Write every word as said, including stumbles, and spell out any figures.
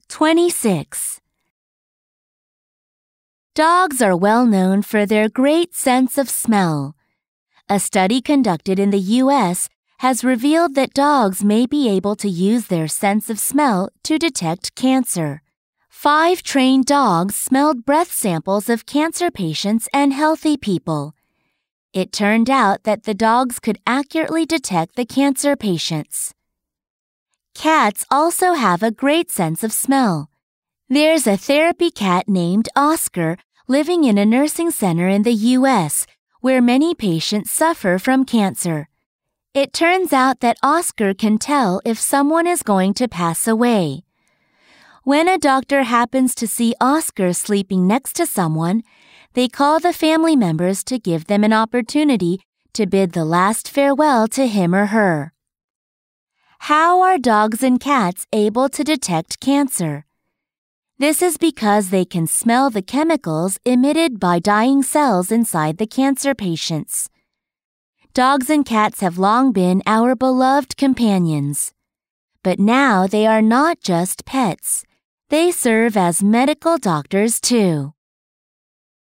twenty-six. Dogs are well known for their great sense of smell. A study conducted in the U S has revealed that dogs may be able to use their sense of smell to detect cancer. Five trained dogs smelled breath samples of cancer patients and healthy people. It turned out that the dogs could accurately detect the cancer patients. Cats also have a great sense of smell. There's a therapy cat named Oscar living in a nursing center in the U S where many patients suffer from cancer. It turns out that Oscar can tell if someone is going to pass away. When a doctor happens to see Oscar sleeping next to someone, they call the family members to give them an opportunity to bid the last farewell to him or her. How are dogs and cats able to detect cancer? This is because they can smell the chemicals emitted by dying cells inside the cancer patients. Dogs and cats have long been our beloved companions. But now they are not just pets. They serve as medical doctors too.